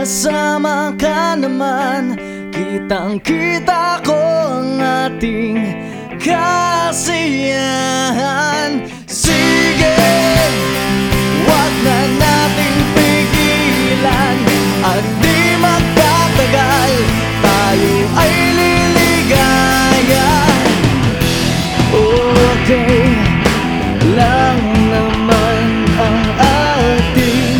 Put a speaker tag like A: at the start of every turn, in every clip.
A: kasama ka naman, kitang-kita ko ang ating kasiyahan. Sige, wag na nating pigilan, at di magtatagal tayo ay liligaya. Okay lang naman ang ating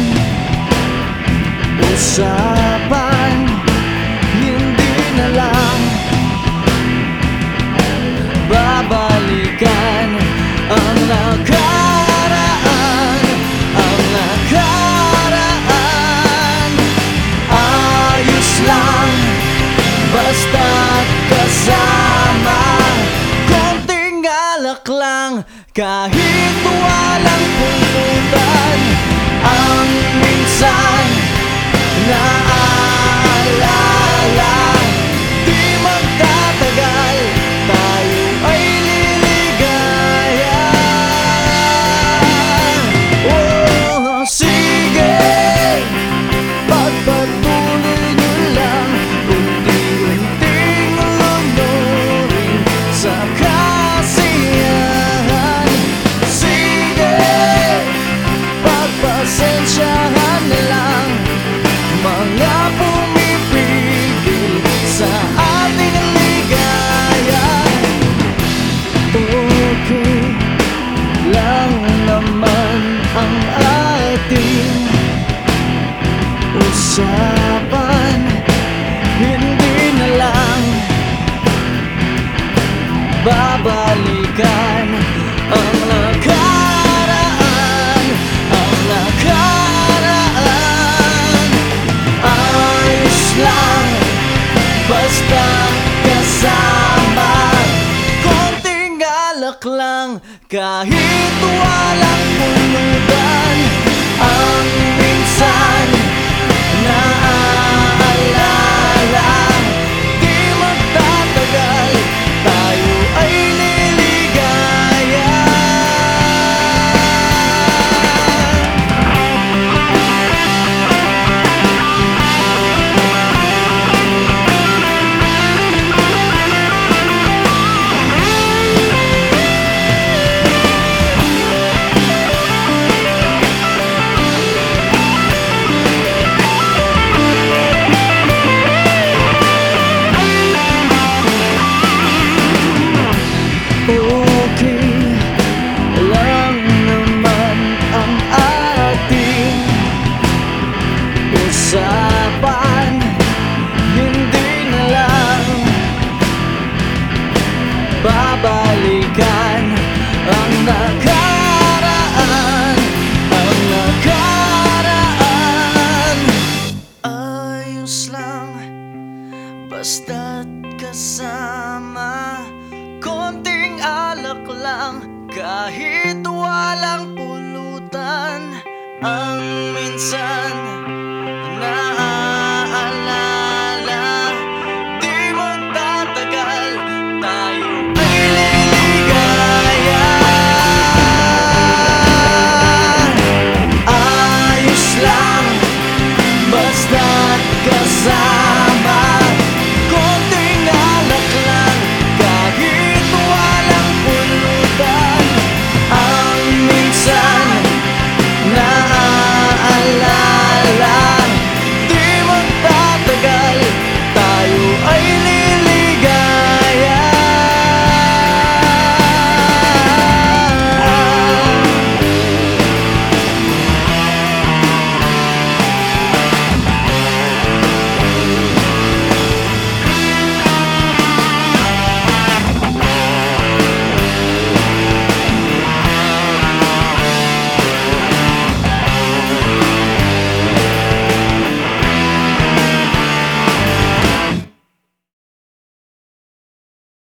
A: usapan, hindi na lang babalikan ang nakaraan, ang nakaraan. Ayos lang basta't kasama, konting alak lang kahit walang pulutan. Ang minsan naaalala, di magtatagal tayo ay liligaya. Oh, sige, pagpatuloy nyo lang, unti-unting lunurin sa kasiyahan. Sige, pagpasensyahan na lang mga pumipigil sa ating ligaya. Okay lang naman ang ating usapan, hindi na lang babalikan ang nakaraan, ang nakaraan. Ayos lang basta kasama, konting alak lang kahit walang pulutan. Ang minsan naaalala, di magtatagal tayo ay liligaya. Okay lang naman ang ating usapan, hindi na lang babalikan ang nakaraan, ang nakaraan. Ayos lang basta't kasama, konting alak lang kahit walang pulutan. Ang minsan